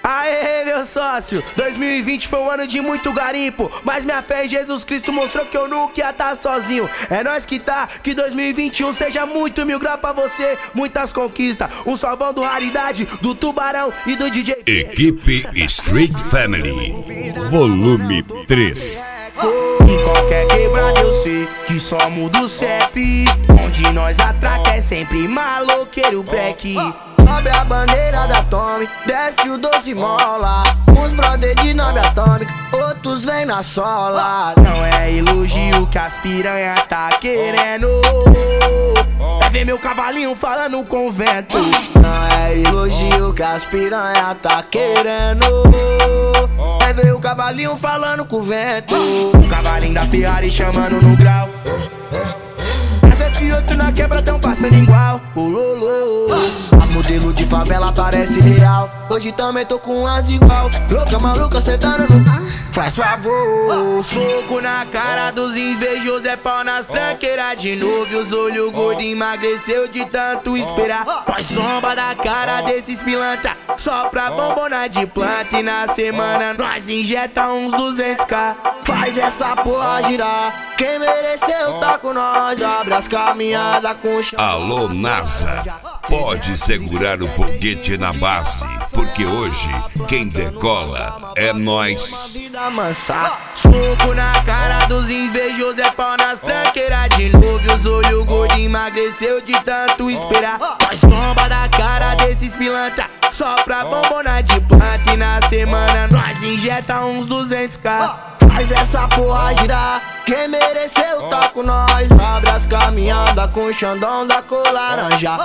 Aê, meu sócio, 2020 foi um ano de muito garimpo, mas minha fé em Jesus Cristo mostrou que eu nunca ia estar sozinho. É nós que tá, que 2021 seja muito mil graus pra você, muitas conquistas. Um salvão do Raridade, do Tubarão e do DJ Equipe Street Family, volume 3. Em qualquer quebrada eu sei que só muda o CEP, onde nós atraca é sempre maloqueiro black. Sobe a bandeira da Tommy, desce o 12 mola. Uns brother de nave atômica, outros vem na sola. Não é elogio que as piranha tá querendo, é ver meu cavalinho falando com o vento. Não é elogio que as piranha tá querendo, é ver o cavalinho falando com o vento. O cavalinho da Ferrari chamando no grau, as F8 na quebra tão passando igual. As modelos de favela parece real, hoje também tô com as igual. Louca maluca sentando no faz favor. Soco na cara dos invejosos, é pau nas tranqueiras de novo. E os olhos gordos emagreceu de tanto esperar. Nós sombra da cara desses pilantra, só pra bombona de planta. E na semana nós injeta uns 200k. Faz essa porra girar, quem mereceu tá com nós. Abre as caminhadas com chão. Alô NASA, pode segurar o foguete na base, porque hoje quem decola é nós. Soco na cara dos invejosos, é pau nas tranqueiras de novo. E os olhos gordos emagreceu de tanto esperar. Nós sombra da cara desses pilantra, só pra bombona de planta. E na semana nós injeta uns 200k. Faz essa porra girar, quem mereceu tá com nós. Abre as caminhadas com o Xandão da cor laranja.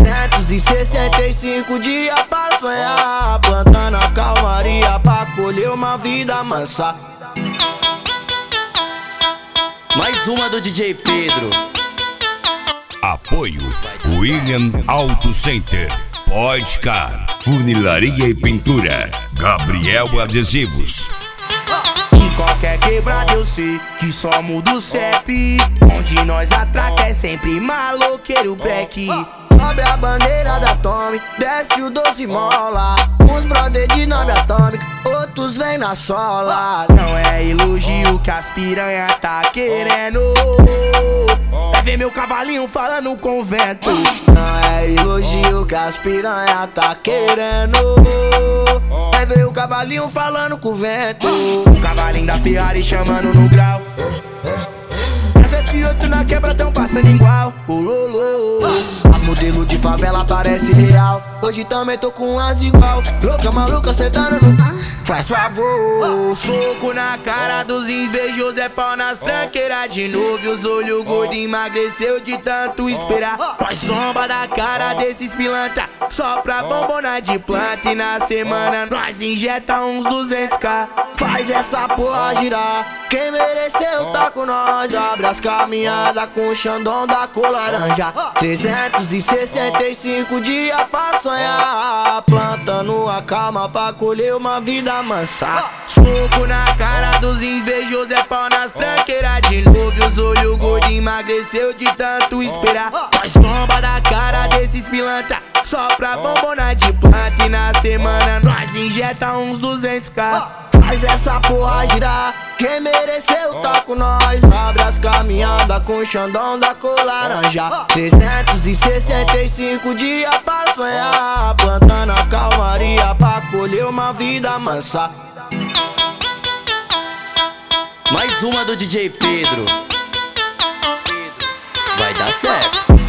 365 dias pra sonhar, plantando a calmaria pra colher uma vida mansa. Mais uma do DJ Pedro. Apoio William Auto Center, Podcar, Funilaria e Pintura, Gabriel Adesivos. Qualquer quebrada eu sei que só muda o CEP, onde nós atraca é sempre maloqueiro black. Sobe a bandeira da Tommy, desce o 12 mola. Uns brother de nave atômica, outros vem na sola. Não é elogio que as piranha tá querendo, é ver meu cavalinho falando com o vento. Não é elogio que as piranha tá querendo, é ver o cavalinho falando com o vento. O cavalinho da Ferrari chamando no grau, as F8 na quebra tão passando igual. As modelos de favela parece real, hoje também tô com as igual. Louca maluca sentando no faz favor. Soco na cara dos invejosos, é pau nas tranqueiras de novo. E os olhos gordos emagreceu de tanto esperar. Nós sombra da cara desses pilantra, só pra bombona de planta. E na semana nós injeta uns 200k. Faz essa porra girar, quem mereceu tá com nós. Abre as caminhadas com o Xandão da cor laranja. 365 dias pra sonhar, plantando a calma pra colher uma vida mansa. Soco na cara dos invejosos, é pau nas tranqueiras de novo. E os olhos gordos emagreceu de tanto esperar. Nós sombra da cara desses pilantra, só pra bombona de planta. E na semana nós injeta uns 200k. Faz essa porra girar, quem mereceu tá com nós. Abre as caminhadas com o Xandão da cor laranja. 365 dias pra sonhar, plantando a calmaria pra colher uma vida mansa. Mais uma do DJ Pedro. Vai dar certo.